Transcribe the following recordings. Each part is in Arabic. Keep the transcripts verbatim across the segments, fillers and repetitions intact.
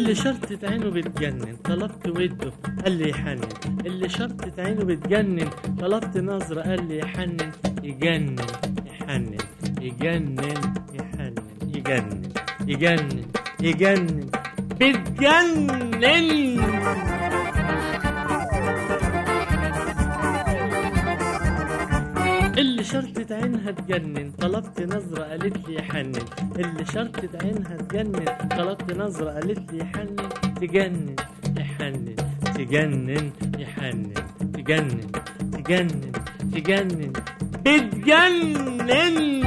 اللي شرطة عينه بتجنن طلبت وده قال لي يحنن، اللي شرطة عينه بتجنن طلبت نظرة قال لي يحنن، يجنن يحنن يجنن يحنن يجنن يجنن يجنن بتجنن. اللي شرطة عينها تجنن طلبت نظرة قالت لي يحنن، اللي شرطة عينها تجنن طلبت نظرة قالت لي يحنن، تجنن يحنن تجنن يحنن تجنن تجنن تجنن بتجنن.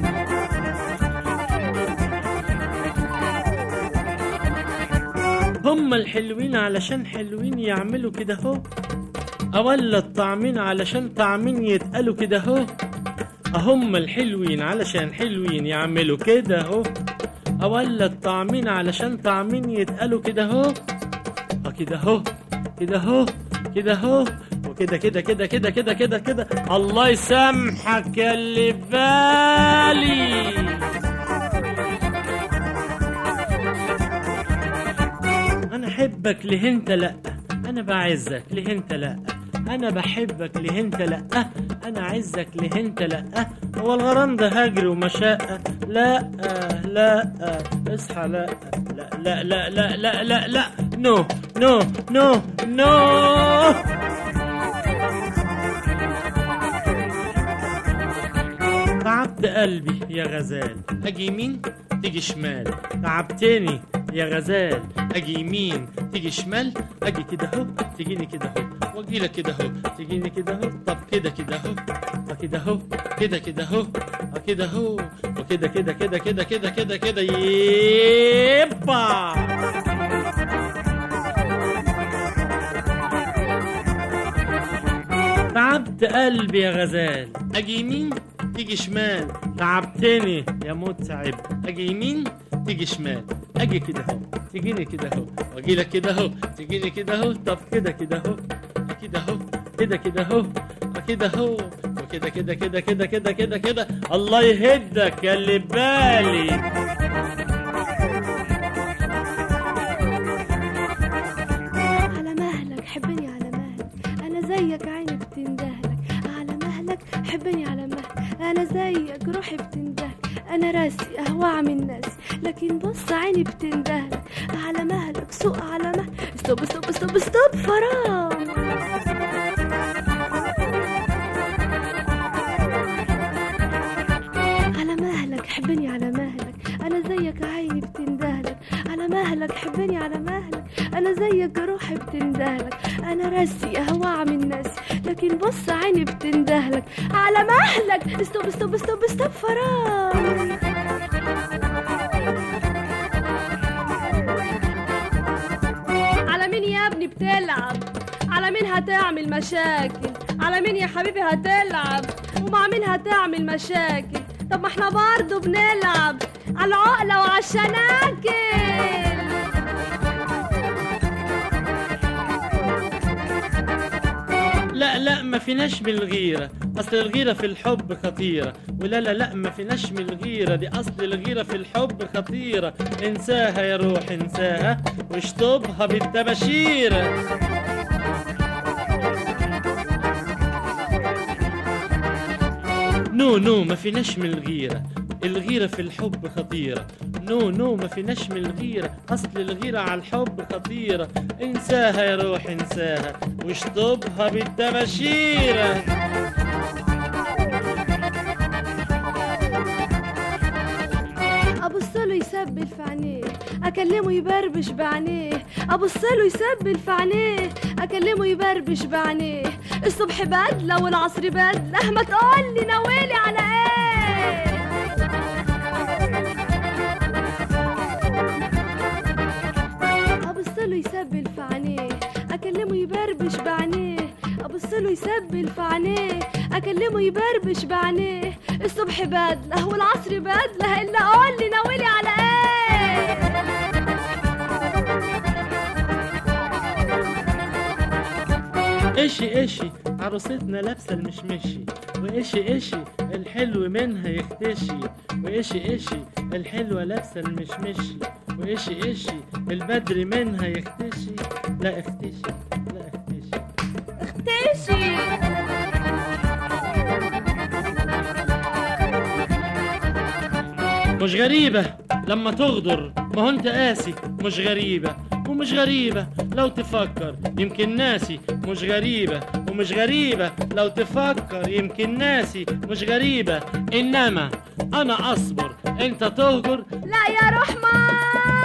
هم الحلوين علشان حلوين يعملوا كده هو، أولا الطعمين علشان طعمين يتقالوا كده هو، هم الحلوين علشان حلوين يعملوا كده هو، أولا الطعمين علشان طعمين يتقالوا كده هو، كده هو كده هو كده هو وكده كده كده كده كده كده كده. الله يسامحك يا اللي بالي. أنا أحبك ليه أنت لأ، أنا بعزك ليه أنت لأ، أنا بحبك ليه أنت لأ، أنا عزك ليه أنت لأ. هو الغرام ده هجر ومشقة؟ لا لا اصحى لا لا لا لا لا لا لا نو نو نو نو. تعبت قلبي يا غزال أجي يمين تيجي شمال، تعبتني يا غزال أجي يمين تيجي شمال، أجي كده هو تجيني كده هو واجي لك كده هو تجيني كده هو، طب كده كده هو كده هو كده كده هو كده هو وكده كده كده كده كده كده كده يبا. تعبت قلبي يا غزال أجي يمين تيجي شمال، تعبتني يا متعب أجي يمين تيجي شمال، أجي كده هو تجيني كده هو واجي لك كده هو تجيني كده هو، طب كده كده هو كده هو كده كده هو كده هو وكده كده كده كده كده كده كده. الله يهدك يا اللي بالي. على مهلك حبني على مهلك، أنا زيك عيني بتندهلك، على مهلك حبني على مهلك، أنا زيك روحي بتندهلك، أنا راسي أهوى من ناسي لكن بص عيني بتندهلك، على مهلك سوق على مهلك، ستوب ستوب ستوب ستوب فرام. على مهلك حبني على مهلك، أنا زيك عيني بتندهلك، على مهلك حبني على مهلك، أنا زيك روحي بتندهلك، أنا راسي أهوى من ناسي لكن بص عيني بتندهلك، على مهلك ستوب ستوب ستوب ستوب فرام. على مين يا ابني بتلعب؟ على مين هتعمل مشاكل؟ على مين يا حبيبي هتلعب؟ ومع مين هتعمل مشاكل؟ طب ما احنا برضه بنلعب على العقلة وعلى الشناكل. لا لا ما فيناش بالغيرة، أصل الغيرة في الحب خطيرة، ولا لا لا ما فيناش من الغيرة دي، أصل الغيرة في الحب خطيرة. انساها يا روح انساها واشطبها بالتباشيرة. نو نو ما فيناش من الغيرة، الغيرة في الحب خطيرة. نو نو ما فيناش من الغيرة، أصل الغيرة على الحب خطيرة. انساها يا روح انساها واشطبها بالتباشيرة. ابصله يسبل في عينيه اكلمه يبربش بعينيه، ابصله يسبل في عينيه اكلمه يبربش بعينيه، الصبح بدله والعصر بدله، ما تقولي ناويلي على ايه؟ ابصله يسبل في عينيه اكلمه يبربش بعينيه، ابصله يسبل في عينيه اكلمه يبربش بعينيه، الصبح بدله والعصر بدله، الا قولي ناويلي على ايه؟ اشي اشي عروستنا لابسه المشمشي، واشي اشي الحلو منها يختشي، واشي اشي الحلوه لابسه المشمشي، وإشي إشي البدر منها يختشي. لا اختشي لا اختشي اختشي. مش غريبة لما تغدر، ما هو انت قاسي. مش غريبة ومش غريبة لو تفكر يمكن ناسي. مش غريبة ومش غريبة لو تفكر يمكن ناسي. مش غريبة إنما أنا أصبر، أنت تهجر. لا يا رحمن.